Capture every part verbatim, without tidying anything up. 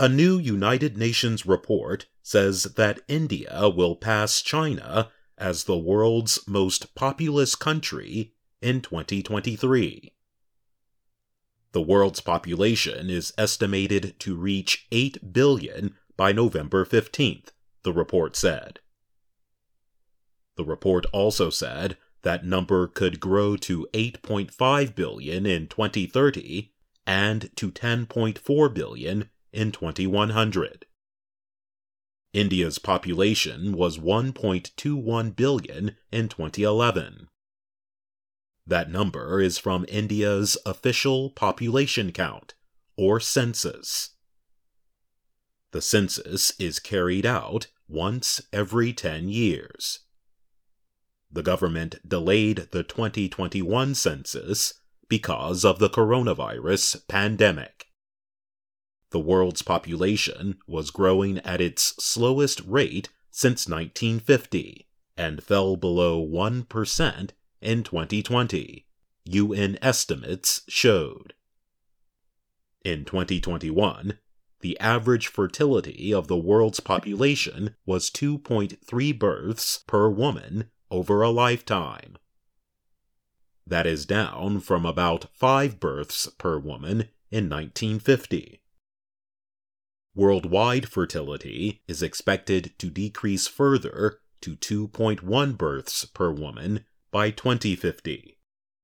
A new United Nations report says that India will pass China as the world's most populous country in twenty twenty-three. The world's population is estimated to reach eight billion by November fifteenth, the report said. The report also said that number could grow to eight point five billion in twenty thirty and to ten point four billion in twenty-one hundred. India's population was one point two one billion in twenty eleven. That number is from India's official population count, or census. The census is carried out once every ten years. The government delayed the twenty twenty-one census because of the coronavirus pandemic. The world's population was growing at its slowest rate since nineteen fifty and fell below one percent in twenty twenty, U N estimates showed. In twenty twenty-one, the average fertility of the world's population was two point three births per woman over a lifetime. That is down from about five births per woman in nineteen fifty. Worldwide fertility is expected to decrease further to two point one births per woman by twenty fifty.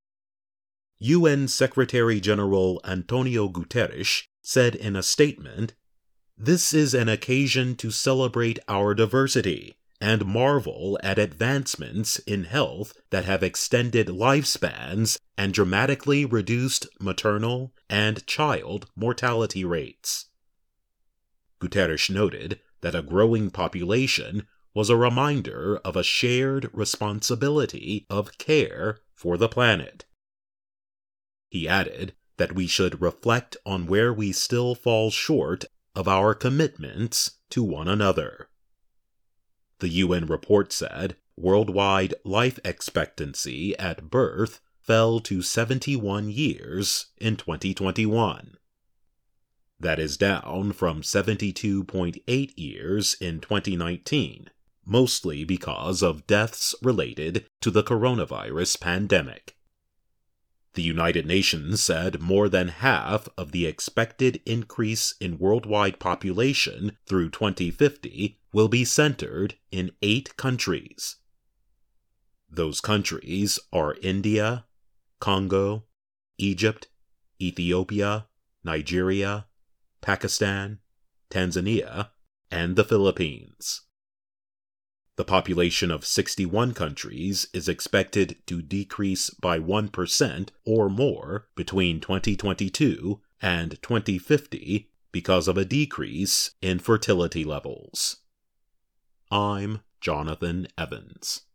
U N Secretary-General Antonio Guterres said in a statement, "This is an occasion to celebrate our diversity and marvel at advancements in health that have extended lifespans and dramatically reduced maternal and child mortality rates." Guterres noted that a growing population was a reminder of a shared responsibility of care for the planet. He added that we should reflect on where we still fall short of our commitments to one another. The U N report said worldwide life expectancy at birth fell to seventy-one years in twenty twenty-one. That is down from seventy-two point eight years in twenty nineteen, mostly because of deaths related to the coronavirus pandemic. The United Nations said more than half of the expected increase in worldwide population through twenty fifty will be centered in eight countries. Those countries are India, Congo, Egypt, Ethiopia, Nigeria, Pakistan, Tanzania, and the Philippines. The population of sixty-one countries is expected to decrease by one percent or more between twenty twenty-two and twenty fifty because of a decrease in fertility levels. I'm Jonathan Evans.